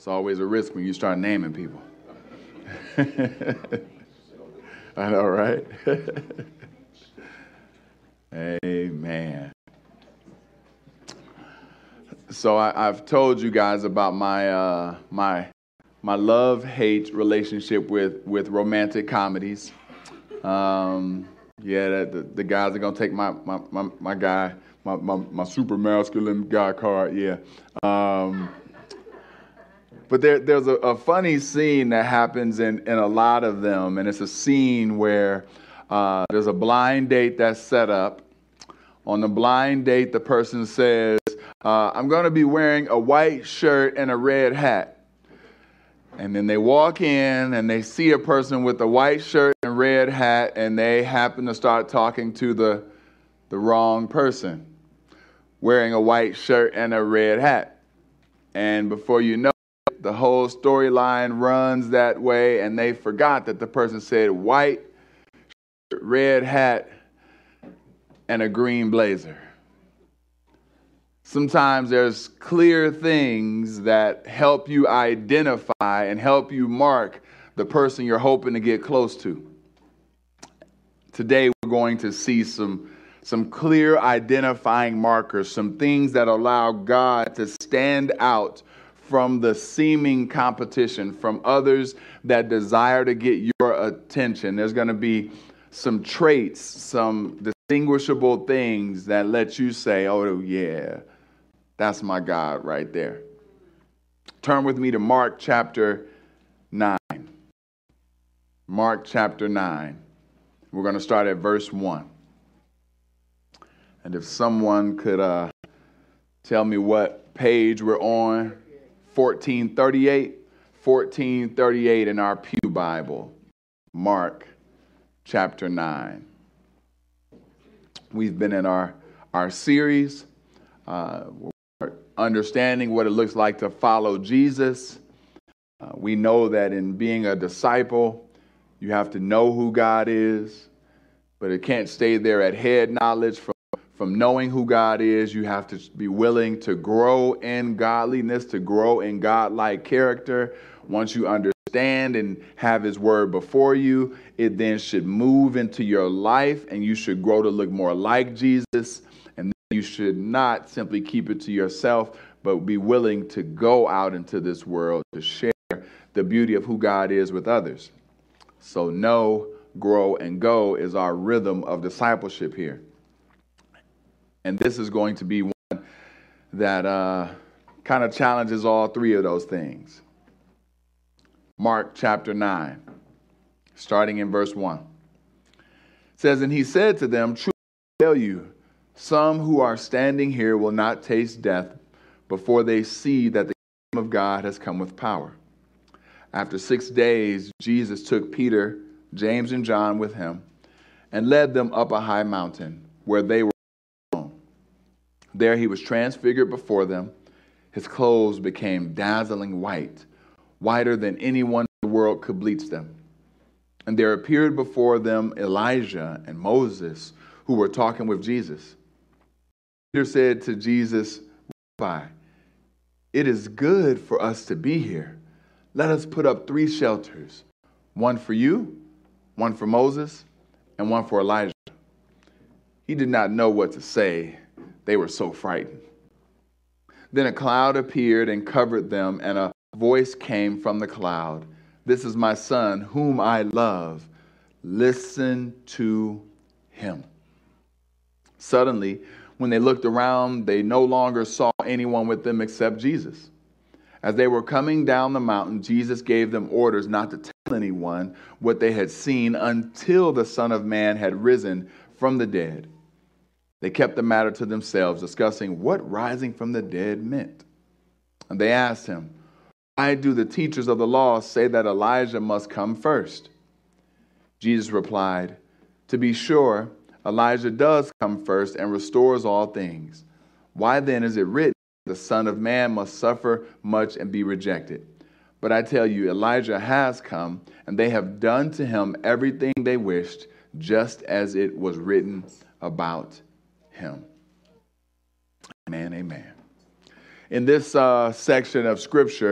It's always a risk when you start naming people. I know, right? Amen. So I've told you guys about my my love-hate relationship with romantic comedies. Yeah, the guys are gonna take my guy, my super masculine guy card. Yeah. But there's a funny scene that happens in a lot of them, and it's a scene where there's a blind date that's set up. On the blind date, the person says, I'm going to be wearing a white shirt and a red hat. And then they walk in and they see a person with a white shirt and red hat, and they happen to start talking to the wrong person, wearing a white shirt and a red hat. And before you know it, the whole storyline runs that way, and they forgot that the person said white shirt, red hat, and a green blazer. Sometimes there's clear things that help you identify and help you mark the person you're hoping to get close to. Today we're going to see some clear identifying markers, some things that allow God to stand out from the seeming competition, from others that desire to get your attention. There's going to be some traits, some distinguishable things that let you say, oh yeah, that's my God right there. Turn with me to Mark chapter 9. Mark chapter 9. We're going to start at verse 1. And if someone could tell me what page we're on, 1438. 1438 in our Pew Bible. Mark chapter 9. We've been in our series, understanding what it looks like to follow Jesus. We know that in being a disciple, you have to know who God is, but it can't stay there at head knowledge. From knowing who God is, you have to be willing to grow in godliness, to grow in God-like character. Once you understand and have his word before you, it then should move into your life, and you should grow to look more like Jesus. And you should not simply keep it to yourself, but be willing to go out into this world to share the beauty of who God is with others. So know, grow, and go is our rhythm of discipleship here. And this is going to be one that kind of challenges all three of those things. Mark chapter 9, starting in verse 1. It says, and he said to them, truly I tell you, some who are standing here will not taste death before they see that the kingdom of God has come with power. After 6 days, Jesus took Peter, James, and John with him and led them up a high mountain where they were alone. There he was transfigured before them. His clothes became dazzling white, whiter than anyone in the world could bleach them. And there appeared before them Elijah and Moses, who were talking with Jesus. Peter said to Jesus, Rabbi, it is good for us to be here. Let us put up 3 shelters, one for you, one for Moses, and one for Elijah. He did not know what to say. They were so frightened. Then a cloud appeared and covered them, and a voice came from the cloud. This is my son, whom I love. Listen to him. Suddenly, when they looked around, they no longer saw anyone with them except Jesus. As they were coming down the mountain, Jesus gave them orders not to tell anyone what they had seen until the Son of Man had risen from the dead. They kept the matter to themselves, discussing what rising from the dead meant. And they asked him, why do the teachers of the law say that Elijah must come first? Jesus replied, to be sure, Elijah does come first and restores all things. Why then is it written, the Son of Man must suffer much and be rejected? But I tell you, Elijah has come, and they have done to him everything they wished, just as it was written about him. Amen, amen. In this section of Scripture,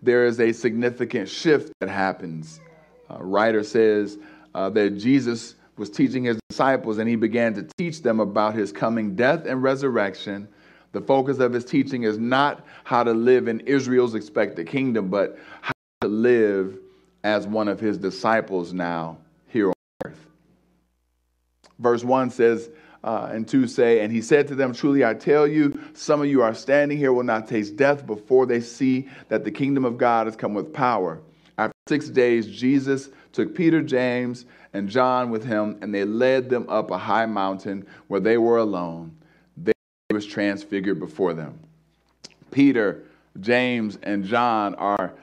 there is a significant shift that happens. Writer says that Jesus was teaching his disciples, and he began to teach them about his coming death and resurrection. The focus of his teaching is not how to live in Israel's expected kingdom, but how to live as one of his disciples now here on earth. Verse 1 says, and 2 say, and he said to them, truly I tell you, some of you are standing here will not taste death before they see that the kingdom of God has come with power. After 6 days, Jesus took Peter, James, and John with him, and they led them up a high mountain where they were alone. There he was transfigured before them. Peter, James, and John are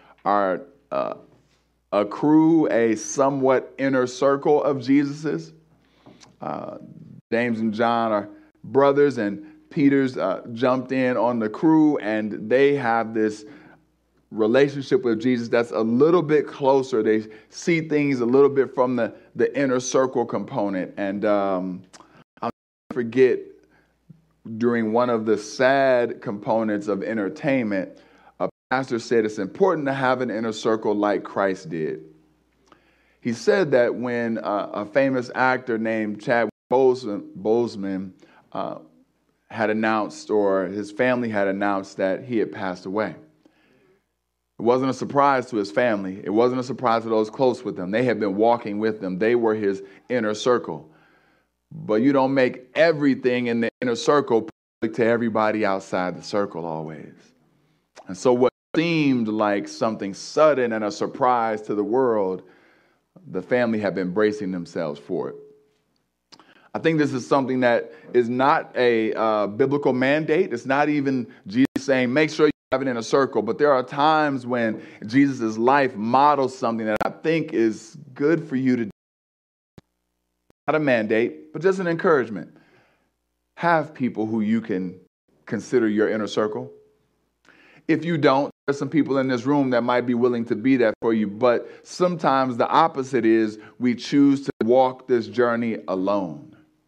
a crew, a somewhat inner circle of Jesus's. James and John are brothers, and Peter's jumped in on the crew, and they have this relationship with Jesus that's a little bit closer. They see things a little bit from the inner circle component. And I'll never forget, during one of the sad components of entertainment, a pastor said it's important to have an inner circle like Christ did. He said that when a famous actor named Chadwick Boseman had announced, or his family had announced, that he had passed away. It wasn't a surprise to his family. It wasn't a surprise to those close with him. They had been walking with him. They were his inner circle. But you don't make everything in the inner circle public to everybody outside the circle always. And so what seemed like something sudden and a surprise to the world, the family had been bracing themselves for it. I think this is something that is not a biblical mandate. It's not even Jesus saying, make sure you have it in a circle. But there are times when Jesus' life models something that I think is good for you to do. Not a mandate, but just an encouragement. Have people who you can consider your inner circle. If you don't, there's some people in this room that might be willing to be that for you. But sometimes the opposite is we choose to walk this journey alone.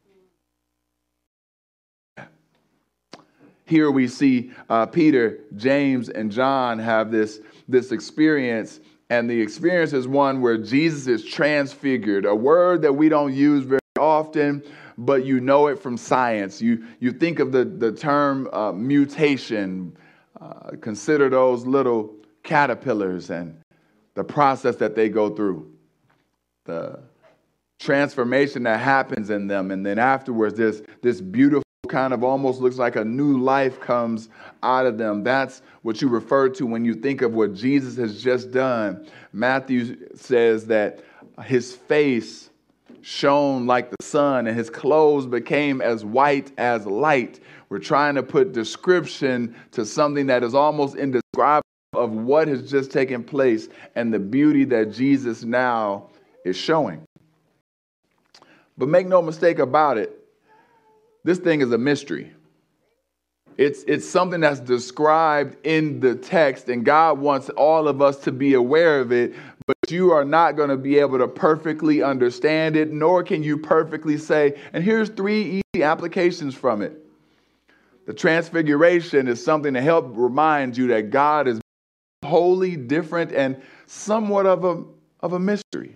Here we see Peter, James, and John have this experience, and the experience is one where Jesus is transfigured, a word that we don't use very often, but you know it from science. You think of the term mutation. Consider those little caterpillars and the process that they go through, the transformation that happens in them, and then afterwards this beautiful kind of almost looks like a new life comes out of them. That's what you refer to when you think of what Jesus has just done. Matthew says that his face shone like the sun and his clothes became as white as light. We're trying to put description to something that is almost indescribable of what has just taken place and the beauty that Jesus now is showing. But make no mistake about it, this thing is a mystery. It's something that's described in the text, and God wants all of us to be aware of it, but you are not going to be able to perfectly understand it, nor can you perfectly say, and here's 3 easy applications from it. The transfiguration is something to help remind you that God is wholly different and somewhat of a mystery.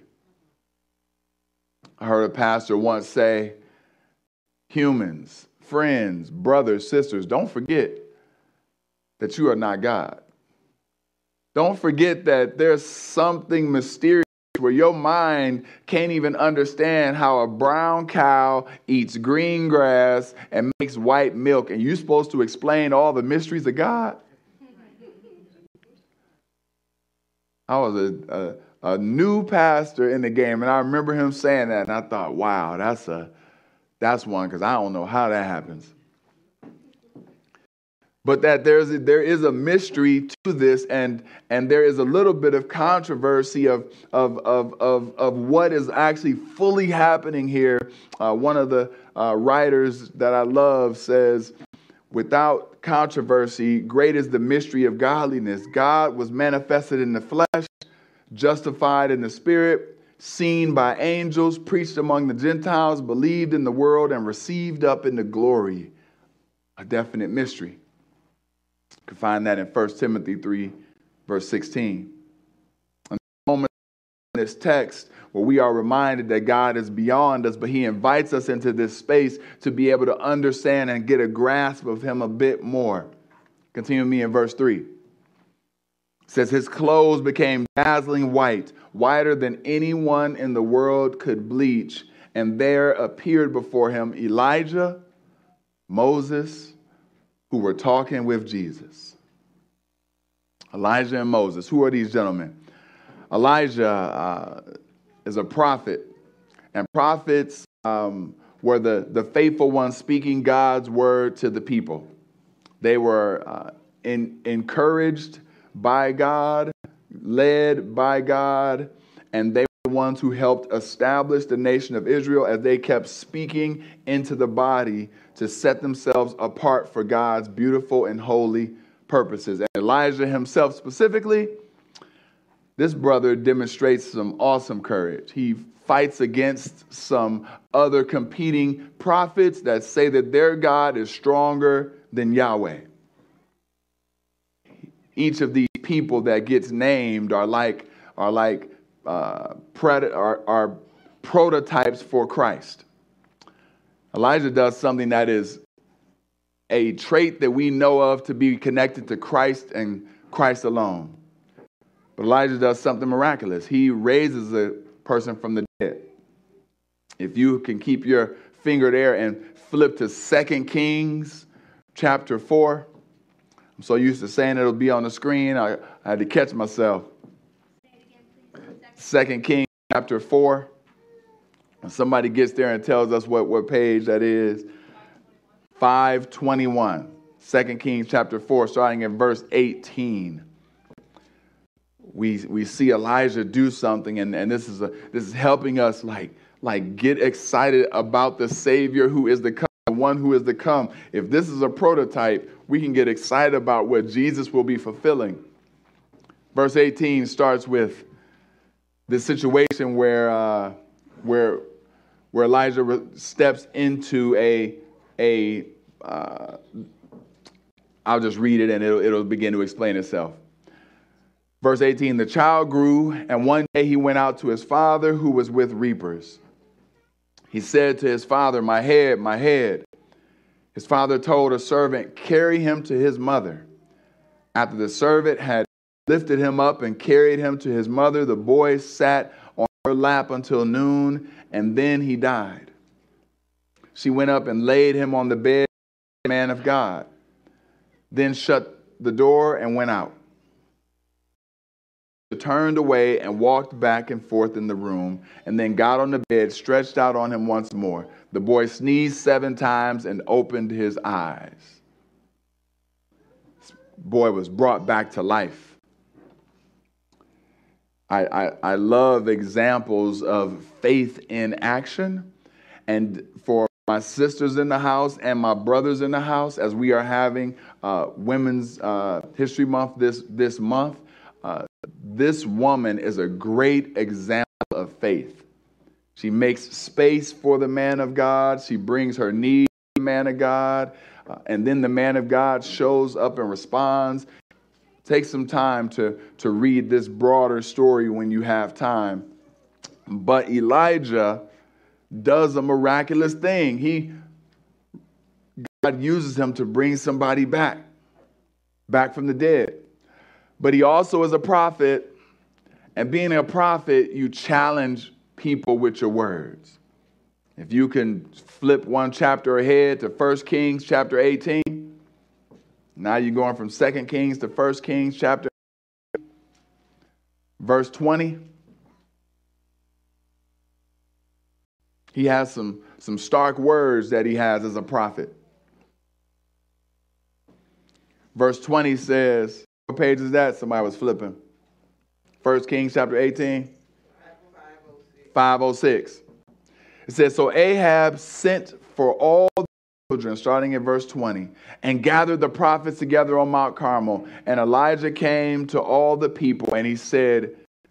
I heard a pastor once say, humans, friends, brothers, sisters, don't forget that you are not God. Don't forget that there's something mysterious where your mind can't even understand how a brown cow eats green grass and makes white milk, and you're supposed to explain all the mysteries of God. I was a new pastor in the game, and I remember him saying that, and I thought, wow, that's one, because I don't know how that happens. But that there is a mystery to this, and there is a little bit of controversy of what is actually fully happening here. One of the writers that I love says, without controversy, great is the mystery of godliness. God was manifested in the flesh, justified in the spirit, seen by angels, preached among the Gentiles, believed in the world, and received up into glory. A definite mystery. You can find that in 1 Timothy 3, verse 16. And the moment in this text where we are reminded that God is beyond us, but he invites us into this space to be able to understand and get a grasp of him a bit more. Continue with me in verse 3. It says, his clothes became dazzling white, whiter than anyone in the world could bleach. And there appeared before him Elijah, Moses, who were talking with Jesus. Elijah and Moses. Who are these gentlemen? Elijah is a prophet. And prophets were the faithful ones speaking God's word to the people. They were encouraged by God, led by God, and they were the ones who helped establish the nation of Israel as they kept speaking into the body to set themselves apart for God's beautiful and holy purposes. And Elijah himself specifically, this brother demonstrates some awesome courage. He fights against some other competing prophets that say that their God is stronger than Yahweh. Each of these people that gets named are prototypes for Christ. Elijah does something that is a trait that we know of to be connected to Christ and Christ alone. But Elijah does something miraculous. He raises a person from the dead. If you can keep your finger there and flip to 2 Kings chapter 4. I'm so used to saying it'll be on the screen, I had to catch myself. 2 Kings chapter 4. When somebody gets there and tells us what page that is, 521. 2 Kings chapter 4, starting in verse 18. We see Elijah do something, and this is helping us like get excited about the Savior who is to come, the one who is to come. If this is a prototype, we can get excited about what Jesus will be fulfilling. Verse 18 starts with this situation where Elijah steps into I'll just read it and it'll begin to explain itself. Verse 18, the child grew, and one day he went out to his father who was with reapers. He said to his father, my head, my head. His father told a servant, carry him to his mother. After the servant had lifted him up and carried him to his mother, the boy sat on her lap until noon, and then he died. She went up and laid him on the bed, the man of God, then shut the door and went out. She turned away and walked back and forth in the room, and then got on the bed, stretched out on him once more. The boy sneezed 7 times and opened his eyes. This boy was brought back to life. I love examples of faith in action. And for my sisters in the house and my brothers in the house, as we are having Women's History Month this month, this woman is a great example of faith. She makes space for the man of God. She brings her need to the man of God. And then the man of God shows up and responds. Take some time to read this broader story when you have time. But Elijah does a miraculous thing. God uses him to bring somebody back from the dead. But he also is a prophet, and being a prophet, you challenge people with your words. If you can flip one chapter ahead to 1 Kings chapter 18, now you're going from 2 Kings to 1 Kings chapter verse 20. He has some stark words that he has as a prophet. Verse 20 says, what page is that? Somebody was flipping. 1 Kings chapter 18. 506. It says, so Ahab sent for all the children, starting in verse 20, and gathered the prophets together on Mount Carmel. And Elijah came to all the people, and he said,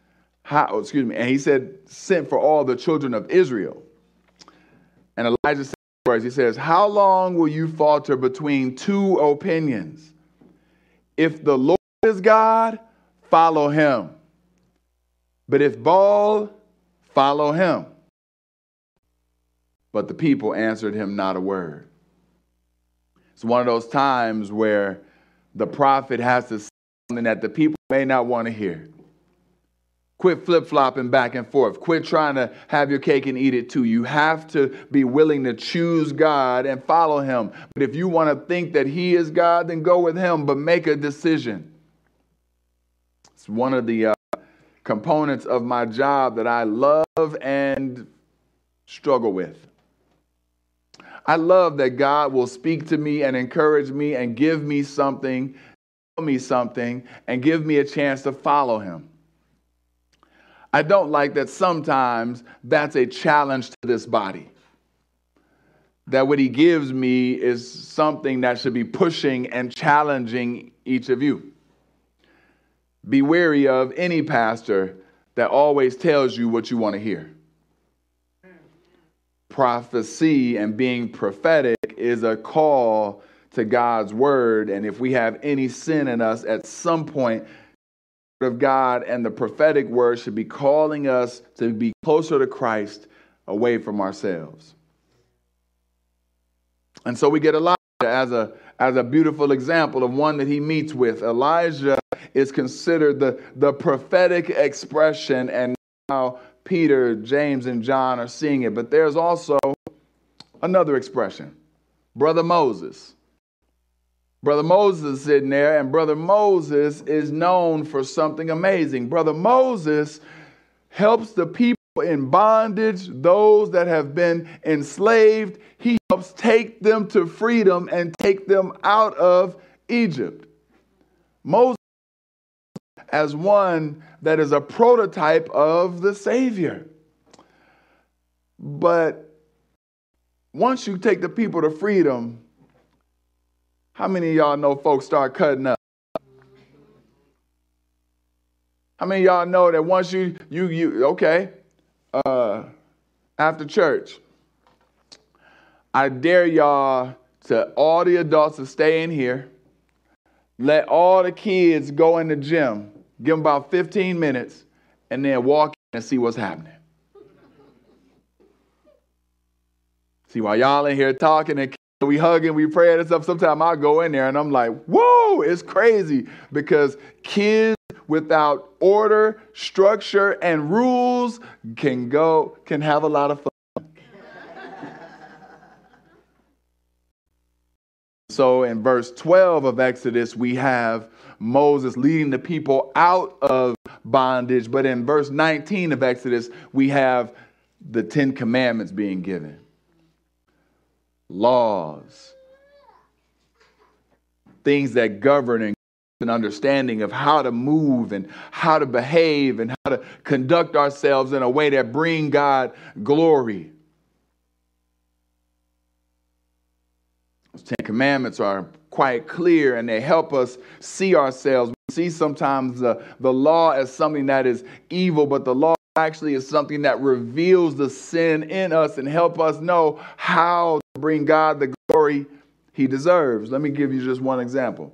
sent for all the children of Israel. And Elijah said, he says, how long will you falter between 2 opinions? If the Lord is God, follow him. But if Baal, follow him. But the people answered him not a word. It's one of those times where the prophet has to say something that the people may not want to hear. Quit flip-flopping back and forth. Quit trying to have your cake and eat it too. You have to be willing to choose God and follow him. But if you want to think that he is God, then go with him, but make a decision. It's one of the components of my job that I love and struggle with. I love that God will speak to me and encourage me and give me something, tell me something, and give me a chance to follow him. I don't like that sometimes that's a challenge to this body. That what he gives me is something that should be pushing and challenging each of you. Be wary of any pastor that always tells you what you want to hear. Prophecy and being prophetic is a call to God's word. And if we have any sin in us at some point, of God and the prophetic word should be calling us to be closer to Christ, away from ourselves. And so we get Elijah as a beautiful example of one that he meets with. Elijah is considered the prophetic expression, and now Peter, James, and John are seeing it. But there's also another expression, Brother Moses. Brother Moses is sitting there, and Brother Moses is known for something amazing. Brother Moses helps the people in bondage, those that have been enslaved. He helps take them to freedom and take them out of Egypt. Moses as one that is a prototype of the Savior. But once you take the people to freedom, how many of y'all know folks start cutting up? How many of y'all know that once after church, I dare y'all to all the adults to stay in here, let all the kids go in the gym, give them about 15 minutes, and then walk in and see what's happening. See, while y'all in here talking and we hugging, we praying and stuff, sometimes I'll go in there and I'm like, whoa, it's crazy, because kids without order, structure, and rules can have a lot of fun. So in verse 12 of Exodus, we have Moses leading the people out of bondage. But in verse 19 of Exodus, we have the 10 Commandments being given. Laws, things that govern and an understanding of how to move and how to behave and how to conduct ourselves in a way that bring God glory. Those 10 Commandments are quite clear, and they help us see ourselves. We see sometimes the law as something that is evil, but the law actually is something that reveals the sin in us and help us know how to bring God the glory he deserves. Let me give you just one example.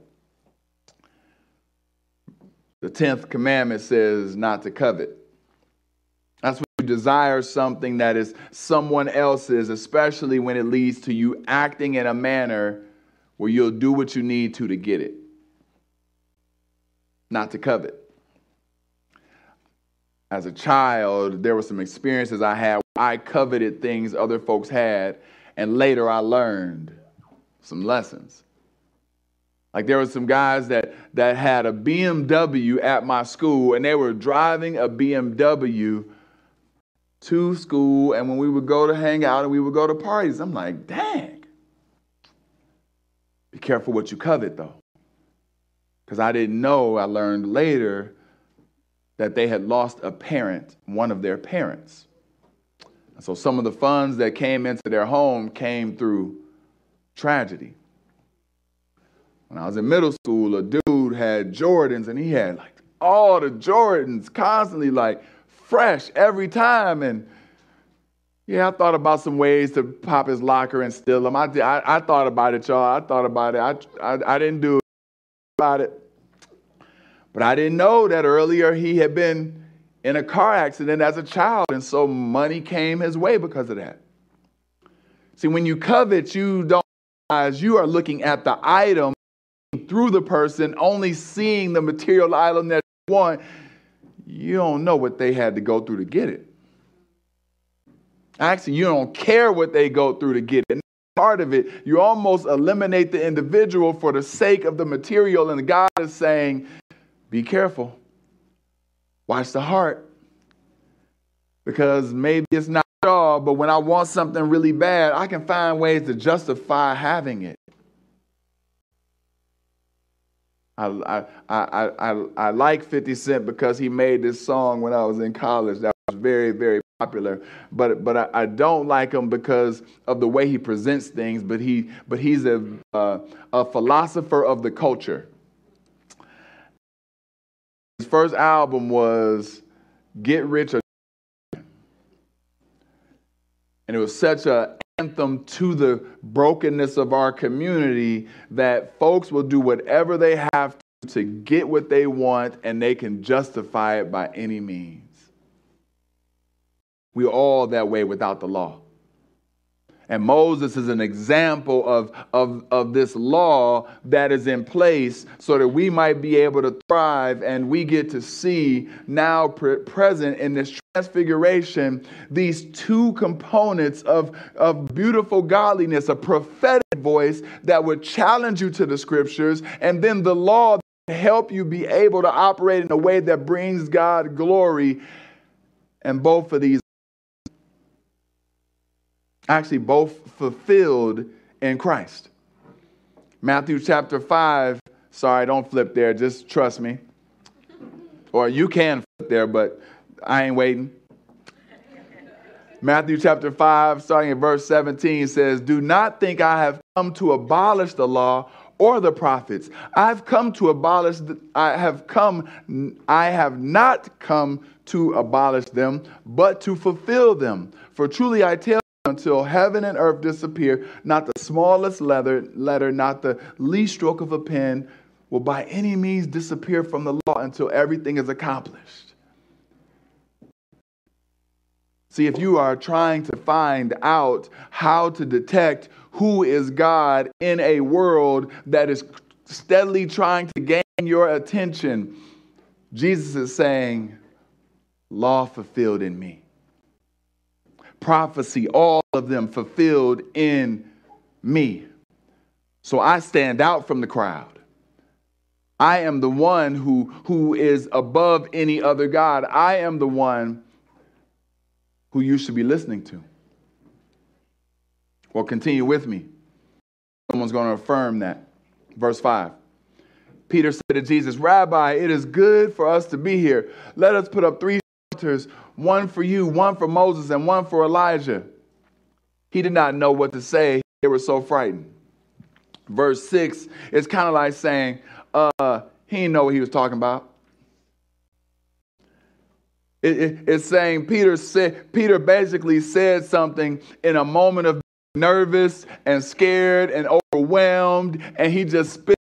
The 10th commandment says not to covet. That's when you desire something that is someone else's, especially when it leads to you acting in a manner where you'll do what you need to get it. Not to covet. As a child, there were some experiences I had where I coveted things other folks had, and later I learned some lessons. Like there were some guys that had a BMW at my school, and they were driving a BMW to school, and when we would go to hang out and we would go to parties, I'm like, dang. Be careful what you covet, though. Because I didn't know, I learned later that they had lost a parent, one of their parents. And so some of the funds that came into their home came through tragedy. When I was in middle school, a dude had Jordans, and he had like all the Jordans constantly, like fresh every time. And yeah, I thought about some ways to pop his locker and steal them. I thought about it, y'all. I thought about it. I didn't do about it. But I didn't know that earlier he had been in a car accident as a child, and so money came his way because of that. See, when you covet, you don't realize you are looking at the item through the person, only seeing the material item that you want. You don't know what they had to go through to get it. Actually, you don't care what they go through to get it. And part of it, you almost eliminate the individual for the sake of the material. And God is saying, be careful. Watch the heart. Because maybe it's not all, but when I want something really bad, I can find ways to justify having it. I like 50 Cent because he made this song when I was in college that was very, very popular. But I don't like him because of the way he presents things. But he's a philosopher of the culture. His first album was Get Rich or Die. And it was such an anthem to the brokenness of our community that folks will do whatever they have to get what they want, and they can justify it by any means. We're all that way without the law. And Moses is an example of this law that is in place so that we might be able to thrive, and we get to see now present in this transfiguration these two components of beautiful godliness, a prophetic voice that would challenge you to the scriptures, and then the law that help you be able to operate in a way that brings God glory. And both of these actually both fulfilled in Christ. Matthew chapter 5. Sorry, don't flip there. Just trust me. Or you can flip there, but I ain't waiting. Matthew chapter 5, starting at verse 17, says, "Do not think I have come to abolish the law or the prophets. I have not come to abolish them, but to fulfill them. For truly I tell you, until heaven and earth disappear, not the smallest letter, not the least stroke of a pen will by any means disappear from the law until everything is accomplished." See, if you are trying to find out how to detect who is God in a world that is steadily trying to gain your attention, Jesus is saying, law fulfilled in me. Prophecy, all of them fulfilled in me. So I stand out from the crowd. I am the one who is above any other God. I am the one who you should be listening to. Well, continue with me. Someone's going to affirm that. Verse 5. Peter said to Jesus, "Rabbi, it is good for us to be here. Let us put up 3 altars, one for you, one for Moses, and one for Elijah." He did not know what to say. They were so frightened. Verse 6 is kind of like saying, he didn't know what he was talking about. It's saying Peter basically said something in a moment of nervous and scared and overwhelmed, and he just spit.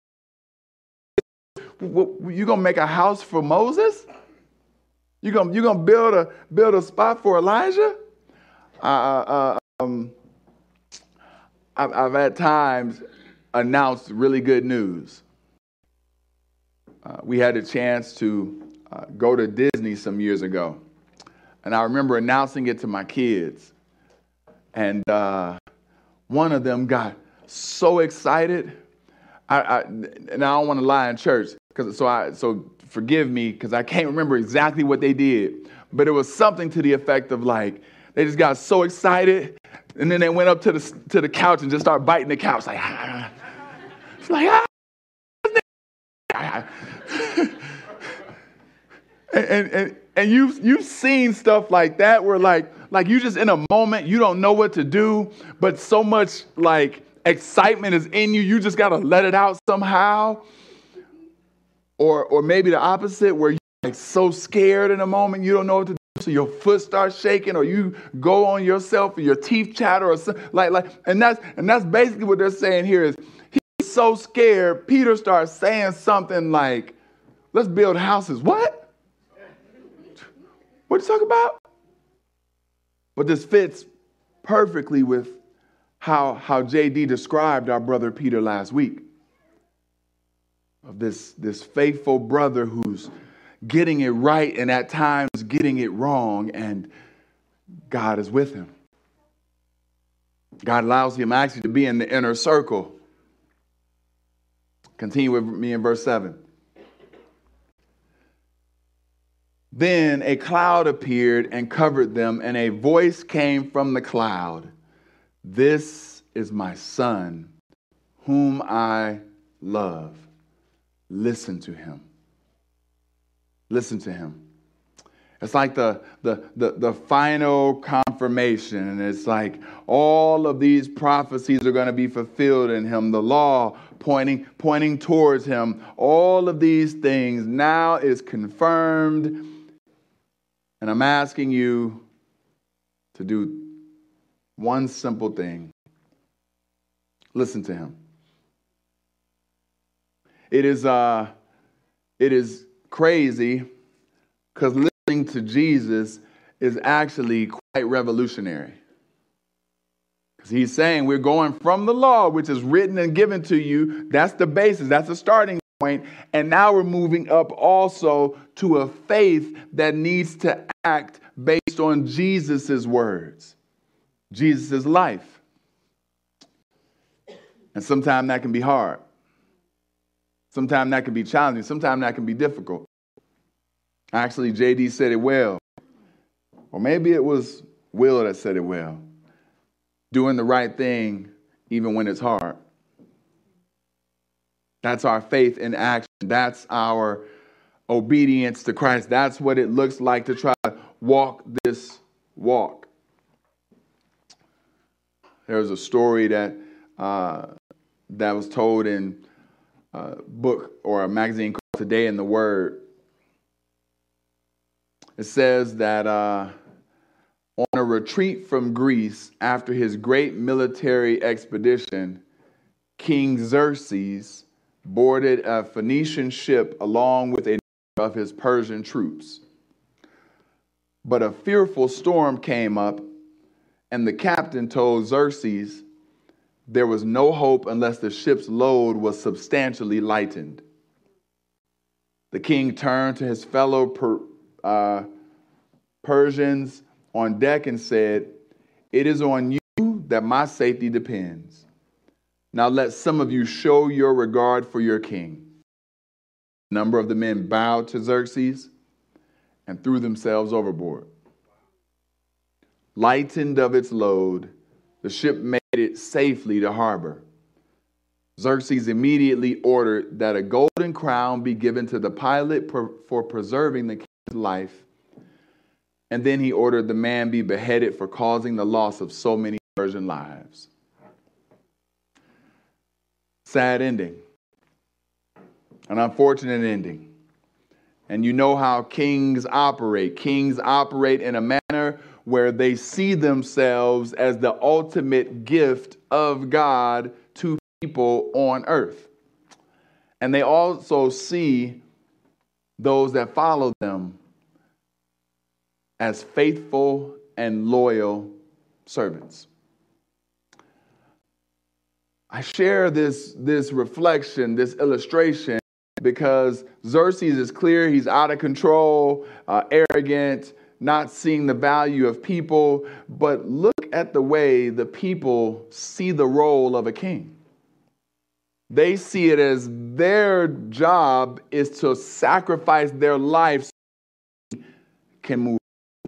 You gonna make a house for Moses? You gonna build a spot for Elijah? I've at times announced really good news. We had a chance to go to Disney some years ago, and I remember announcing it to my kids, and one of them got so excited. And I don't want to lie in church, so forgive me because I can't remember exactly what they did, but it was something to the effect of like they just got so excited, and then they went up to the couch and just started biting the couch like, it's like and you've seen stuff like that where like you just in a moment you don't know what to do, but so much like excitement is in you, you just got to let it out somehow. Or maybe the opposite, where you're like so scared in a moment you don't know what to do, so your foot starts shaking, or you go on yourself, or your teeth chatter, or something and that's basically what they're saying here is he's so scared. Peter starts saying something like, Let's build houses. What? What you talking about? But this fits perfectly with how JD described our brother Peter last week. Of this faithful brother who's getting it right and at times getting it wrong, and God is with him. God allows him actually to be in the inner circle. Continue with me in verse 7. Then a cloud appeared and covered them, and a voice came from the cloud. This is my son, whom I love. Listen to him. Listen to him. It's like the final confirmation. And it's like all of these prophecies are going to be fulfilled in him. The law pointing towards him. All of these things now is confirmed. And I'm asking you to do one simple thing. Listen to him. It is crazy because listening to Jesus is actually quite revolutionary. Because he's saying we're going from the law, which is written and given to you. That's the basis. That's the starting point. And now we're moving up also to a faith that needs to act based on Jesus's words, Jesus's life. And sometimes that can be hard. Sometimes that can be challenging. Sometimes that can be difficult. Actually, JD said it well. Or maybe it was Will that said it well. Doing the right thing even when it's hard. That's our faith in action. That's our obedience to Christ. That's what it looks like to try to walk this walk. There's a story that was told in a book or a magazine called Today in the Word. It says that on a retreat from Greece after his great military expedition, King Xerxes boarded a Phoenician ship along with a number of his Persian troops. But a fearful storm came up, and the captain told Xerxes there was no hope unless the ship's load was substantially lightened. The king turned to his fellow Persians on deck and said, "It is on you that my safety depends. Now let some of you show your regard for your king." A number of the men bowed to Xerxes and threw themselves overboard. Lightened of its load, the ship made it safely to harbor. Xerxes immediately ordered that a golden crown be given to the pilot for preserving the king's life. And then he ordered the man be beheaded for causing the loss of so many Persian lives. Sad ending. An unfortunate ending. And you know how kings operate. Kings operate in a manner where they see themselves as the ultimate gift of God to people on earth. And they also see those that follow them as faithful and loyal servants. I share this reflection, this illustration, because Xerxes is clear. He's out of control, arrogant, not seeing the value of people. But look at the way the people see the role of a king. They see it as their job is to sacrifice their life so they can move.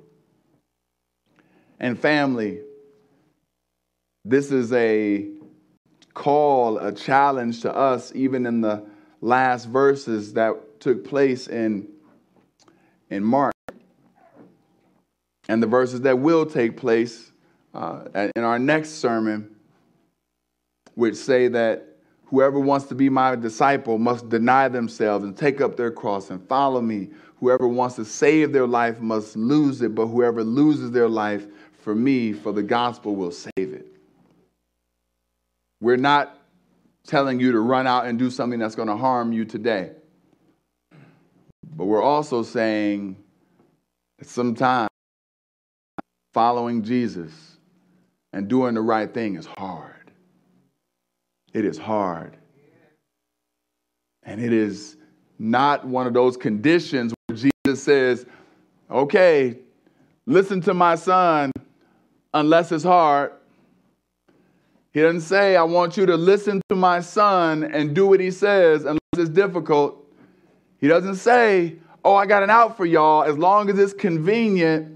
And family, this is a call, a challenge to us, even in the last verses that took place in Mark, and the verses that will take place in our next sermon, which say that whoever wants to be my disciple must deny themselves and take up their cross and follow me. Whoever wants to save their life must lose it, but whoever loses their life for me, for the gospel, will save it. We're not telling you to run out and do something that's going to harm you today. But we're also saying that sometimes following Jesus and doing the right thing is hard. It is hard. And it is not one of those conditions where Jesus says, okay, listen to my son unless it's hard. He doesn't say, I want you to listen to my son and do what he says unless it's difficult. He doesn't say, oh, I got an out for y'all. As long as it's convenient,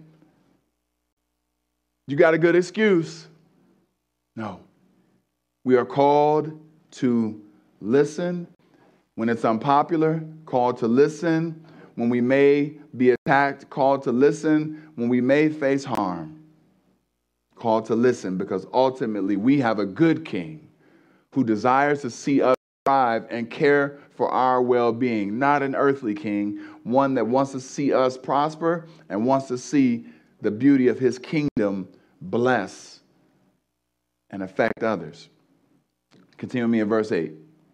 you got a good excuse. No. We are called to listen when it's unpopular, called to listen when we may be attacked, called to listen when we may face harm. Called to listen because ultimately we have a good king who desires to see us thrive and care for our well-being, not an earthly king, one that wants to see us prosper and wants to see the beauty of his kingdom bless and affect others. Continue with me in verse 8.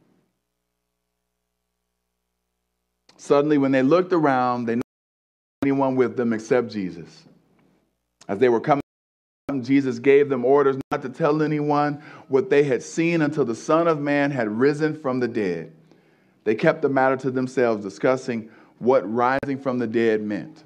Suddenly, when they looked around, they didn't see anyone with them except Jesus. As they were coming, Jesus gave them orders not to tell anyone what they had seen until the Son of Man had risen from the dead. They kept the matter to themselves, discussing what rising from the dead meant.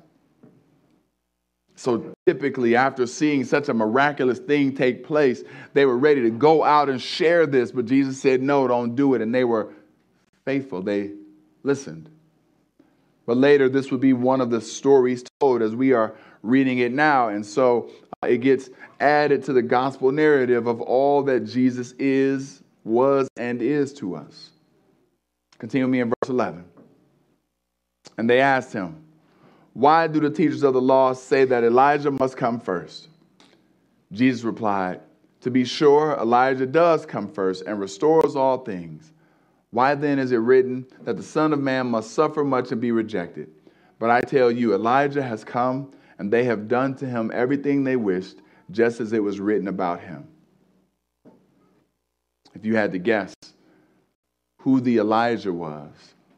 So typically, after seeing such a miraculous thing take place, they were ready to go out and share this. But Jesus said, no, don't do it. And they were faithful. They listened. But later, this would be one of the stories told as we are reading it now. And so it gets added to the gospel narrative of all that Jesus is, was, and is to us. Continue with me in verse 11. And they asked him, why do the teachers of the law say that Elijah must come first? Jesus replied, to be sure, Elijah does come first and restores all things. Why then is it written that the Son of Man must suffer much and be rejected? But I tell you, Elijah has come, and they have done to him everything they wished, just as it was written about him. If you had to guess who the Elijah was,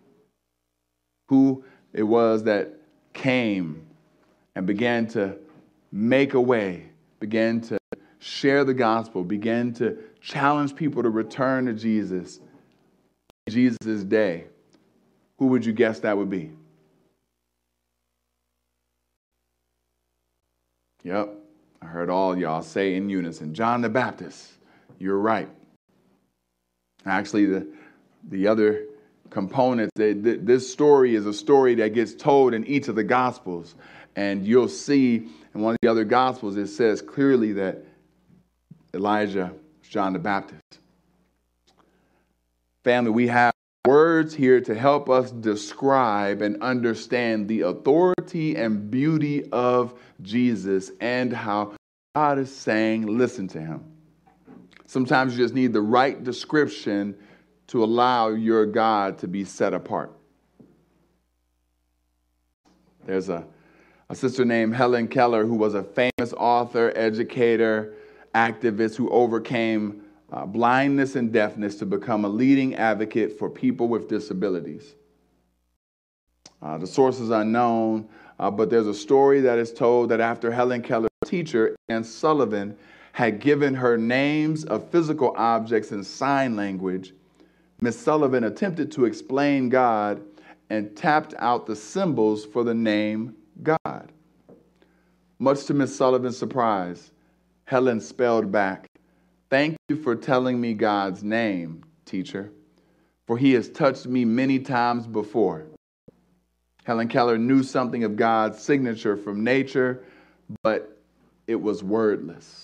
who it was that came and began to make a way, began to share the gospel, began to challenge people to return to Jesus, Jesus' day, who would you guess that would be? Yep, I heard all y'all say in unison, John the Baptist. You're right. Actually, the other components, this story is a story that gets told in each of the Gospels. And you'll see in one of the other Gospels, it says clearly that Elijah was John the Baptist. Family, we have words here to help us describe and understand the authority and beauty of Jesus and how God is saying, listen to him. Sometimes you just need the right description to allow your God to be set apart. There's a sister named Helen Keller who was a famous author, educator, activist who overcame blindness and deafness to become a leading advocate for people with disabilities. The source is unknown, but there's a story that is told that after Helen Keller's teacher, Anne Sullivan, had given her names of physical objects in sign language, Miss Sullivan attempted to explain God and tapped out the symbols for the name God. Much to Miss Sullivan's surprise, Helen spelled back, "Thank you for telling me God's name, teacher, for he has touched me many times before." Helen Keller knew something of God's signature from nature, but it was wordless.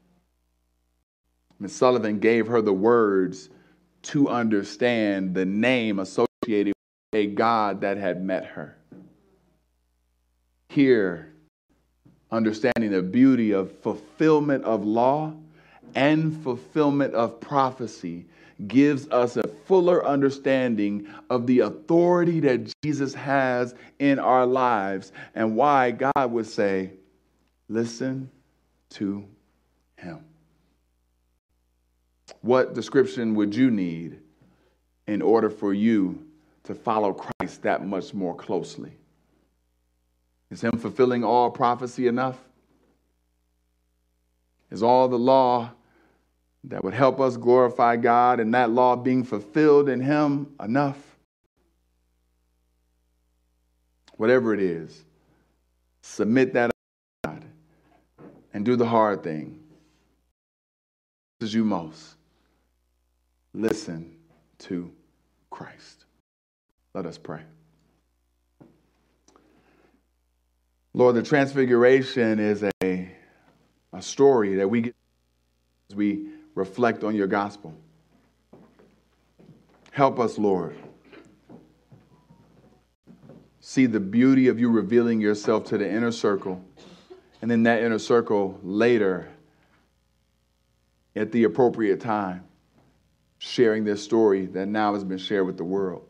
Miss Sullivan gave her the words to understand the name associated with a God that had met her. Here, understanding the beauty of fulfillment of law and fulfillment of prophecy gives us a fuller understanding of the authority that Jesus has in our lives and why God would say, listen to him. What description would you need in order for you to follow Christ that much more closely? Is him fulfilling all prophecy enough? Is all the law that would help us glorify God and that law being fulfilled in him enough? Whatever it is, submit that to God and do the hard thing. This is you most. Listen to Christ. Let us pray. Lord, the Transfiguration is a story that we get as we reflect on your gospel. Help us, Lord, see the beauty of you revealing yourself to the inner circle, and then that inner circle later, at the appropriate time, sharing this story that now has been shared with the world.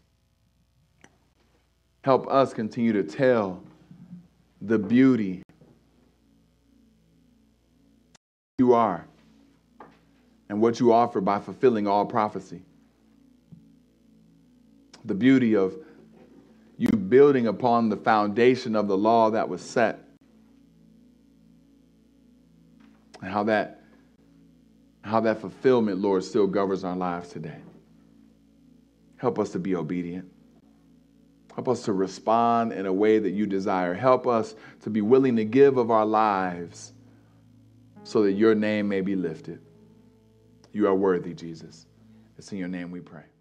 Help us continue to tell the beauty you are and what you offer by fulfilling all prophecy. The beauty of you building upon the foundation of the law that was set, and how that fulfillment, Lord, still governs our lives today. Help us to be obedient. Help us to respond in a way that you desire. Help us to be willing to give of our lives so that your name may be lifted. You are worthy, Jesus. It's in your name we pray.